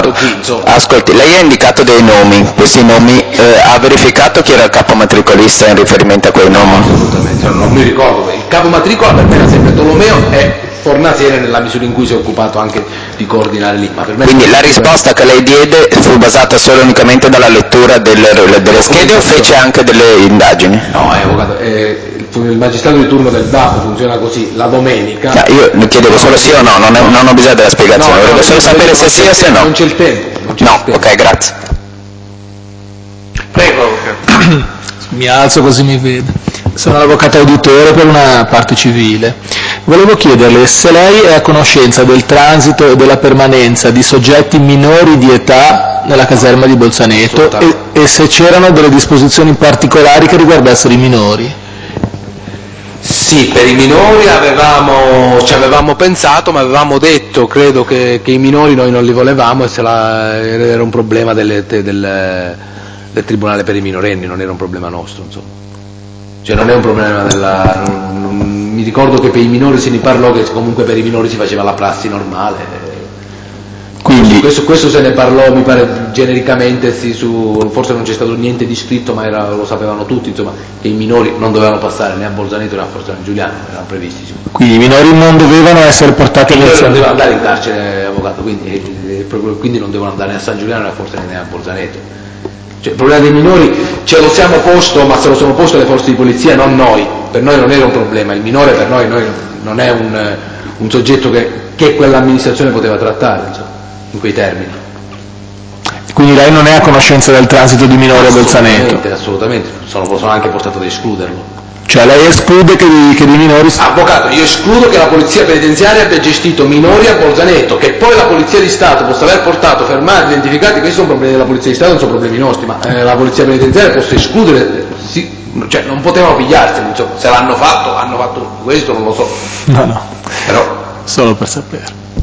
fatto qui, insomma. Ascolti, lei ha indicato dei nomi, questi nomi, ha verificato chi era il capo matricolista in riferimento a quei nomi? No, assolutamente, non mi ricordo. Il capo matricola per me era sempre Tolomeo e Fornasiere, nella misura in cui si è occupato anche di coordinare l'IMA. Quindi la risposta che lei diede fu basata solo e unicamente dalla lettura delle schede o fece anche delle indagini? No, avvocato, il magistrato di turno del DAP funziona così, la domenica... No, io le chiedevo solo sì o no, non ho bisogno della spiegazione, volevo solo sapere se sì o se no. Non c'è il tempo. No, ok, grazie. Prego. Mi alzo così mi vede. Sono l'avvocato auditore per una parte civile. Volevo chiederle se lei è a conoscenza del transito e della permanenza di soggetti minori di età nella caserma di Bolzaneto e se c'erano delle disposizioni particolari che riguardassero i minori. Sì, per i minori ci avevamo pensato, ma avevamo detto, credo, che i minori noi non li volevamo e era un problema del Tribunale per i minorenni, non era un problema nostro, insomma. Cioè non è un problema mi ricordo che per i minori se ne parlò, che comunque per i minori si faceva la prassi normale. Quindi questo se ne parlò, mi pare, genericamente, sì, forse non c'è stato niente di scritto, ma lo sapevano tutti, insomma, che i minori non dovevano passare né a Bolzaneto né a San Giuliano, erano previsti. Insomma. Quindi i minori non dovevano essere portati a Bolzaneto. Non devono andare in carcere, avvocato, quindi non devono andare né a San Giuliano né a Bolzaneto. Cioè, il problema dei minori ce lo siamo posto, ma se lo sono posto le forze di polizia, non noi. Per noi non era un problema, il minore per noi non è un soggetto che quell'amministrazione poteva trattare, insomma, in quei termini. Quindi lei non è a conoscenza del transito di minori a Bolzaneto? Assolutamente, sono anche portato ad escluderlo. Cioè lei esclude che di minori... Avvocato, io escludo che la polizia penitenziaria abbia gestito minori a Bolzaneto, che poi la polizia di Stato possa aver portato, fermati, identificati, questi sono problemi della polizia di Stato, non sono problemi nostri, ma la polizia penitenziaria possa escludere, sì, cioè non potevano pigliarsi, insomma, se l'hanno fatto questo, non lo so. No, però solo per sapere.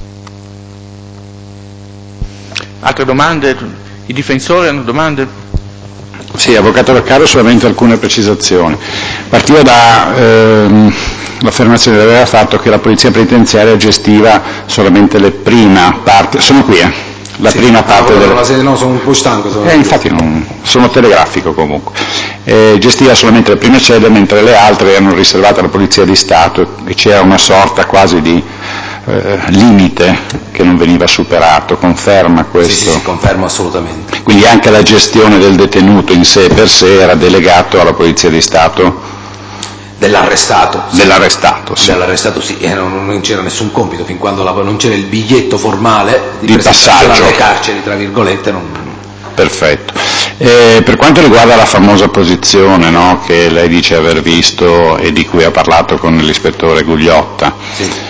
Altre domande? I difensori hanno domande? Sì, avvocato Vaccaro, solamente alcune precisazioni. Partiva l'affermazione che aveva fatto che la polizia penitenziaria gestiva solamente le prima parte, sono qui, la sì, prima parte no, sono un po' stanco. Infatti sono telegrafico comunque. Gestiva solamente le prime celle, mentre le altre erano riservate alla polizia di Stato e c'era una sorta quasi di limite che non veniva superato. Conferma questo? Sì, confermo assolutamente. Quindi anche la gestione del detenuto in sé per sé era delegato alla polizia di Stato? Dell'arrestato. Sì. Dell'arrestato, sì. Dell'arrestato sì, non c'era nessun compito fin quando non c'era il biglietto formale di passaggio alle carceri, tra virgolette. Perfetto. Per quanto riguarda la famosa posizione, no, che lei dice aver visto e di cui ha parlato con l'ispettore Gugliotta, sì.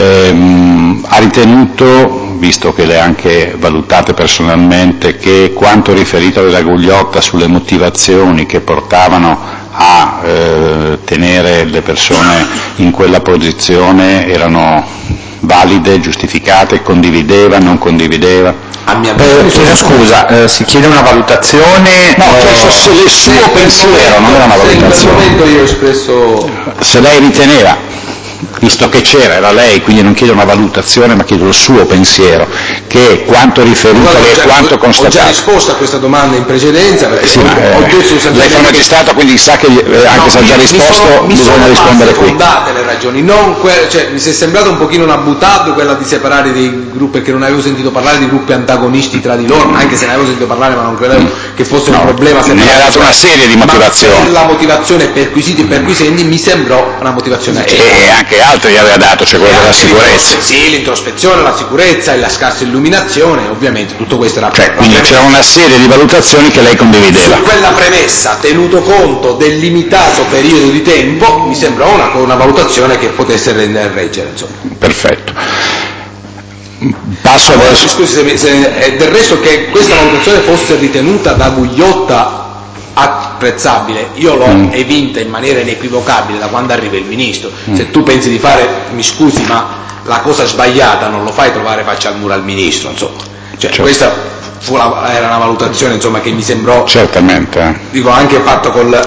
Ha ritenuto, visto che le ha anche valutate personalmente, che quanto riferito dalla Gugliotta sulle motivazioni che portavano a tenere le persone in quella posizione erano valide, giustificate, condivideva, non condivideva? Scusa, si chiede una valutazione? No, se il suo pensiero, non era una valutazione. Se in quel momento io ho espresso... Se lei riteneva, visto che era lei, quindi non chiedo una valutazione ma chiedo il suo pensiero, che quanto riferito e quanto constatato. Ho già risposto a questa domanda in precedenza, perché sì, lei fa magistrato, quindi sa che anche se ha già risposto bisogna rispondere qui. Fondate le ragioni, cioè, mi è sembrata un pochino una buttata quella di separare dei gruppi, perché non avevo sentito parlare di gruppi antagonisti tra di loro, anche se ne avevo sentito parlare, ma non credevo che fosse un problema. Mi ha dato una serie di motivazioni. Ma per la motivazione perquisiti e perquisenti mi sembrò una motivazione e anche altri gli aveva dato, cioè quella della sicurezza. Sì, l'introspezione, la sicurezza e la scarsa illuminazione, ovviamente tutto questo era... Cioè, quindi c'era una serie di valutazioni che lei condivideva. Su quella premessa, tenuto conto del limitato periodo di tempo, mi sembrò una valutazione che potesse reggere, insomma. Perfetto. Passo adesso... Scusi, del resto che questa valutazione fosse ritenuta da Gugliotta apprezzabile, io l'ho evinta in maniera inequivocabile da quando arriva il ministro. Se tu pensi di fare, mi scusi, ma la cosa sbagliata non lo fai trovare faccia al muro al ministro, insomma. Cioè, certo. Questa era una valutazione, insomma, che mi sembrò, certamente, dico, anche fatto col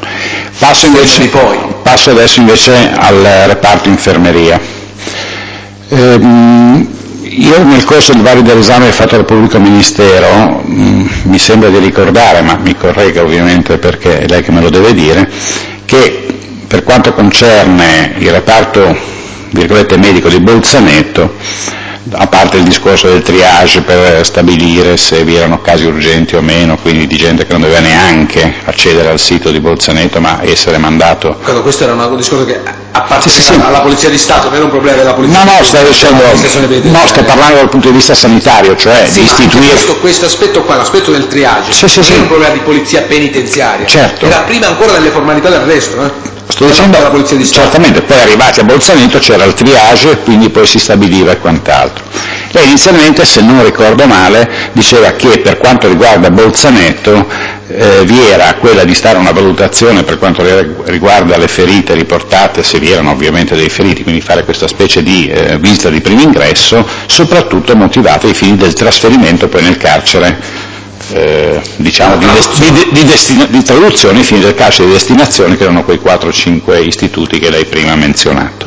passo adesso invece al reparto infermeria. Io nel corso del vario dell'esame fatto dal pubblico ministero mi sembra di ricordare, ma mi corregga ovviamente perché è lei che me lo deve dire, che per quanto concerne il reparto, virgolette, medico di Bolzaneto, a parte il discorso del triage per stabilire se vi erano casi urgenti o meno, quindi di gente che non doveva neanche accedere al sito di Bolzaneto ma essere mandato. Questo era un discorso che appartiene alla Polizia di Stato, non era un problema della Polizia. No, sto dicendo, no, sto parlando dal punto di vista sanitario, cioè di istituire. Questo aspetto qua, l'aspetto del triage, non era un problema di polizia penitenziaria, certo. Era prima ancora delle formalità del resto, Sto dicendo, la Polizia di Stato. Certamente, poi arrivati a Bolzaneto c'era il triage, quindi poi si stabiliva e quant'altro. Lei inizialmente, se non ricordo male, diceva che per quanto riguarda Bolzaneto vi era quella di stare una valutazione per quanto riguarda le ferite riportate, se vi erano ovviamente dei feriti, quindi fare questa specie di visita di primo ingresso, soprattutto motivata ai fini del trasferimento poi nel carcere, diciamo di traduzione ai fini del carcere di destinazione, che erano quei 4 o 5 istituti che lei prima ha menzionato.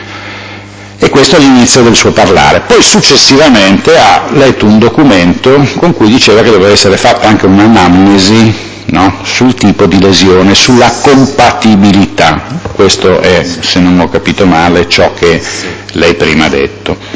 E questo è l'inizio del suo parlare. Poi successivamente ha letto un documento con cui diceva che doveva essere fatta anche un'anamnesi, no? Sul tipo di lesione, sulla compatibilità. Questo è, se non ho capito male, ciò che lei prima ha detto.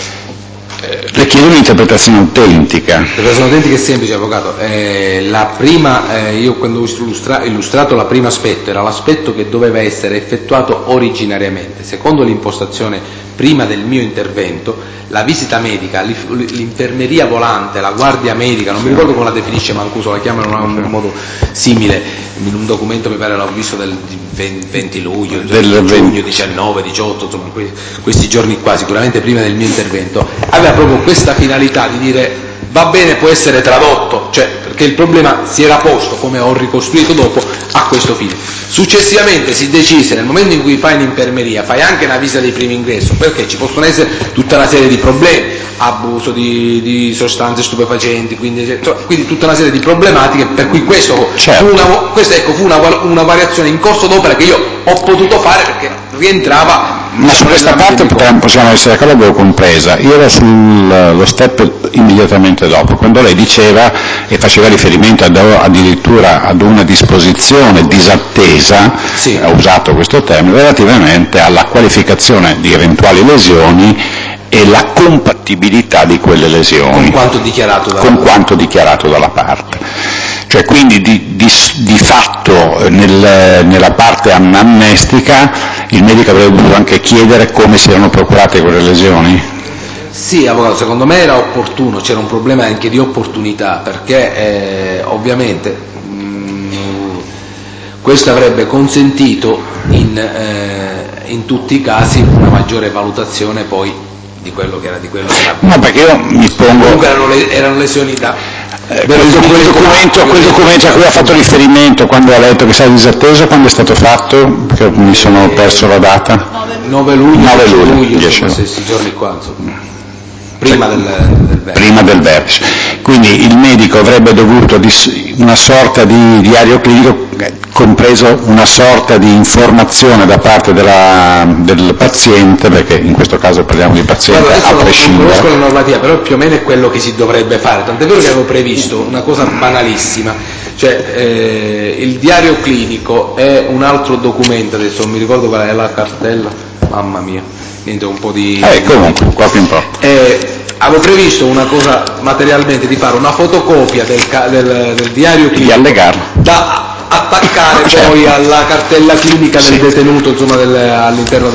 Le chiedo un'interpretazione autentica. L'interpretazione autentica è semplice, avvocato. La prima, io quando ho illustrato la prima aspetto, era l'aspetto che doveva essere effettuato originariamente. Secondo l'impostazione prima del mio intervento, la visita medica, l'infermeria volante, la guardia medica, non mi ricordo come la definisce Mancuso, la chiamano in un modo simile, in un documento mi pare l'ho visto del 20 luglio, del giugno 19, 18, insomma questi giorni qua, sicuramente prima del mio intervento, aveva proprio questa finalità di dire va bene, può essere tradotto, cioè perché il problema si era posto, come ho ricostruito dopo, a questo fine. Successivamente si decise, nel momento in cui fai un'infermeria, fai anche una visita di primo ingresso, perché ci possono essere tutta una serie di problemi, abuso di sostanze stupefacenti, quindi tutta una serie di problematiche, per cui questo fu una variazione in corso d'opera che io ho potuto fare perché rientrava. Ma su questa parte possiamo essere d'accordo, l'avevo compresa. Io ero sullo step immediatamente dopo, quando lei diceva e faceva riferimento addirittura ad una disposizione disattesa, ha usato questo termine, relativamente alla qualificazione di eventuali lesioni e la compatibilità di quelle lesioni. Con quanto dichiarato dalla parte. Cioè quindi di fatto nella parte amnestica il medico avrebbe dovuto anche chiedere come si erano procurate quelle lesioni? Sì, avvocato, secondo me era opportuno, c'era un problema anche di opportunità, perché ovviamente questo avrebbe consentito in tutti i casi una maggiore valutazione poi di quello che era No, perché io mi pongo. Comunque erano lesioni da. Quel documento a cui ha fatto riferimento quando ha letto che sarà disatteso, quando è stato fatto? Perché mi sono perso la data. 9 luglio 10 giorni qua, insomma. Prima del vertice. Quindi il medico avrebbe dovuto una sorta di diario clinico, compreso una sorta di informazione da parte del paziente, perché in questo caso parliamo di paziente a prescindere. Non conosco la normativa, però più o meno è quello che si dovrebbe fare, tant'è vero che avevo previsto una cosa banalissima, cioè il diario clinico è un altro documento, adesso non mi ricordo qual è la cartella, mamma mia, niente, un po' di. Comunque, qua più importa. Avevo previsto una cosa materialmente, di fare una fotocopia del diario clinico, di allegarlo, da attaccare poi alla cartella clinica del detenuto, insomma all'interno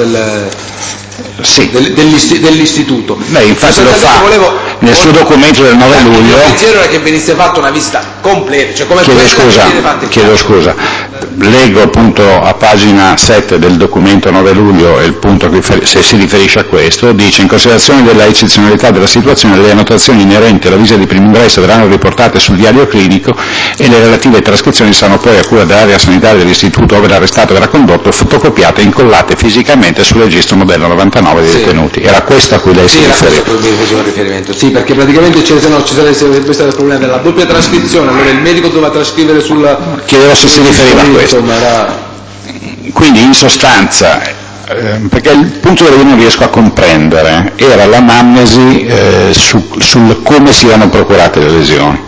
dell'istituto. Lei infatti lo fa nel suo documento del 9 luglio. Il pensiero era che venisse fatta una visita completa, cioè come chiedo scusa, leggo appunto a pagina 7 del documento 9 luglio e il punto che se si riferisce a questo, dice: in considerazione della eccezionalità della situazione, le annotazioni inerenti alla visita di primo ingresso verranno riportate sul diario clinico e le relative trascrizioni saranno poi a cura dell'area sanitaria dell'istituto ove l'arrestato verrà condotto, fotocopiate e incollate fisicamente sul registro modello 99 dei detenuti. Era questo a cui lei si riferiva? Riferimento. Sì, perché praticamente ci sarebbe stato il problema della doppia trascrizione, allora il medico doveva trascrivere sulla. Chiedevo se si riferiva a questo. Quindi in sostanza perché il punto che io non riesco a comprendere era l'anamnesi sul come si erano procurate le lesioni.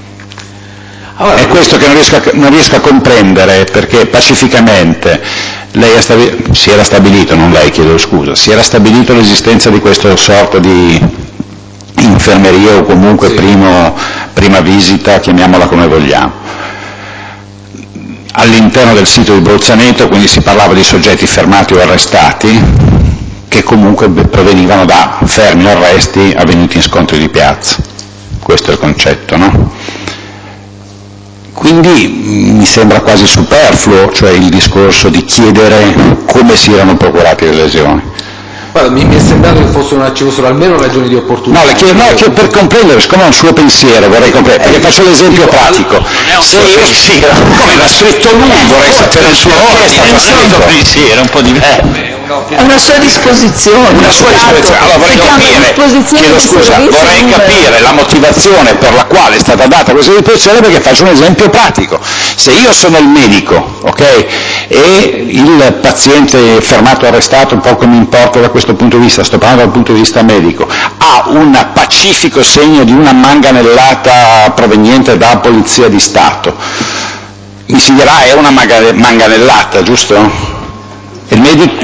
È questo che non riesco a comprendere, perché pacificamente si era stabilito, non lei, chiedo scusa, si era stabilito l'esistenza di questa sorta di infermeria o comunque prima visita, chiamiamola come vogliamo, all'interno del sito di Bolzaneto, quindi si parlava di soggetti fermati o arrestati che comunque provenivano da fermi o arresti avvenuti in scontri di piazza. Questo è il concetto, no? Quindi mi sembra quasi superfluo, cioè il discorso di chiedere come si erano procurate le lesioni. Guarda, mi è sembrato che ci fossero almeno ragioni di opportunità. No, che per comprendere, siccome è un suo pensiero, vorrei comprendere, perché faccio l'esempio pratico. Se io come l'ha scritto lui, vorrei sapere il suo pensiero, un po' diverso. È una sua disposizione. Una sua disposizione. Allora vorrei capire la motivazione per la quale è stata data questa disposizione, perché faccio un esempio pratico. Se io sono il medico, ok, e il paziente fermato o arrestato, poco mi importa da questo punto di vista, sto parlando dal punto di vista medico, ha un pacifico segno di una manganellata proveniente da Polizia di Stato, mi si dirà è una manganellata, giusto? Il medico...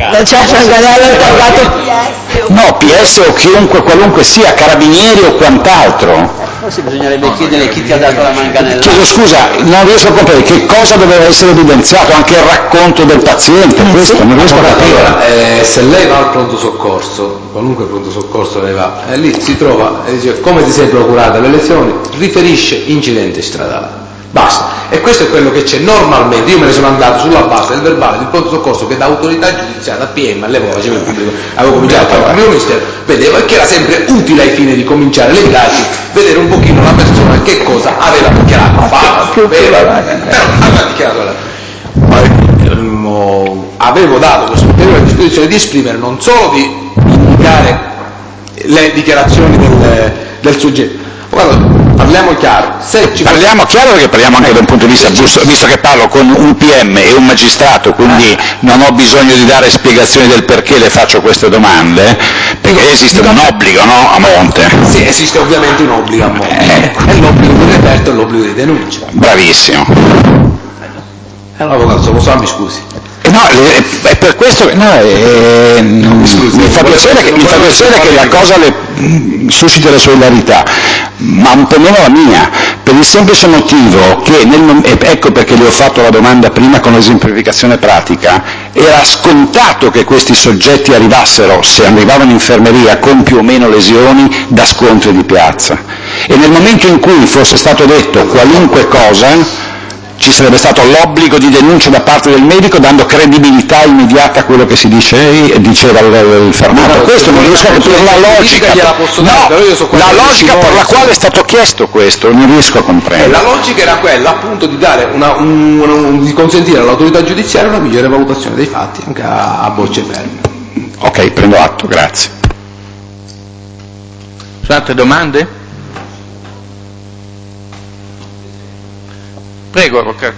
No, PS o chiunque, qualunque sia, carabinieri o quant'altro. Forse bisognerebbe chiedere chi ti ha dato la manganellata. Chiedo scusa, non riesco a capire che cosa doveva essere evidenziato, anche il racconto del paziente, questo non riesco a capire. Se lei va al pronto soccorso, qualunque pronto soccorso lei va, lì si trova e dice come ti sei procurata le lesioni, riferisce incidente stradale. Basta. E questo è quello che c'è normalmente. Io me ne sono andato sulla base del verbale del pronto soccorso che da autorità giudiziaria, da PM, all'epoca facevo il pubblico, avevo cominciato a fare il ministero, vedevo, e che era sempre utile ai fini di cominciare le indagini, vedere un pochino la persona che cosa aveva dichiarato. Però aveva dichiarato avevo dato questa ulteriore disposizione di esprimere, non solo di indicare le dichiarazioni del soggetto. Guarda, parliamo chiaro. Parliamo chiaro, perché parliamo anche da un punto di vista, visto che parlo con un PM e un magistrato, quindi non ho bisogno di dare spiegazioni del perché le faccio queste domande, perché esiste un obbligo, no, a monte. Sì, esiste ovviamente un obbligo a monte. È l'obbligo di referto e l'obbligo di denuncia. Bravissimo. Avvocato, lo so, mi scusi. No, è per questo che mi fa piacere che la cosa suscita la solidarietà, ma un po' meno la mia, per il semplice motivo che, ecco perché le ho fatto la domanda prima con l'esemplificazione pratica, era scontato che questi soggetti arrivassero, se arrivavano in infermeria, con più o meno lesioni da scontri di piazza. E nel momento in cui fosse stato detto qualunque cosa, ci sarebbe stato l'obbligo di denuncia da parte del medico, dando credibilità immediata a quello che si diceva il fermato. Questo non riesco a capire la logica. La logica per la quale è stato chiesto questo, non riesco a comprendere. La logica era quella, appunto, di dare di consentire all'autorità giudiziaria una migliore valutazione dei fatti, anche a bocce ferme. Ok, prendo atto, grazie. Altre domande? Prego, avvocato.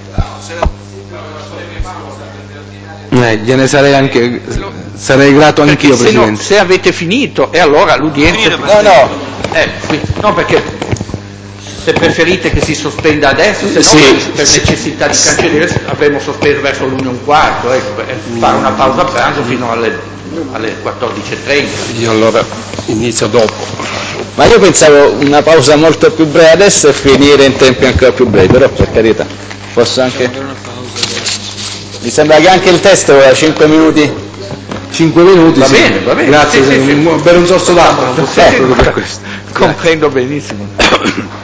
Gliene sarei grato anch'io, Presidente. Se avete finito, e allora l'udienza... No, perché se preferite che si sospenda adesso, se no per necessità di cancelliere avremmo sospeso verso l'1:15, per fare una pausa pranzo fino alle 14:30. Io allora inizio dopo. Ma io pensavo una pausa molto più breve adesso e finire in tempi ancora più brevi, però per carità, posso anche... Mi sembra che anche il testo aveva 5 minuti. 5 minuti, Va sì. bene, va bene. Grazie, Sì. per un sorso d'acqua, non posso fare proprio per questo. Comprendo benissimo.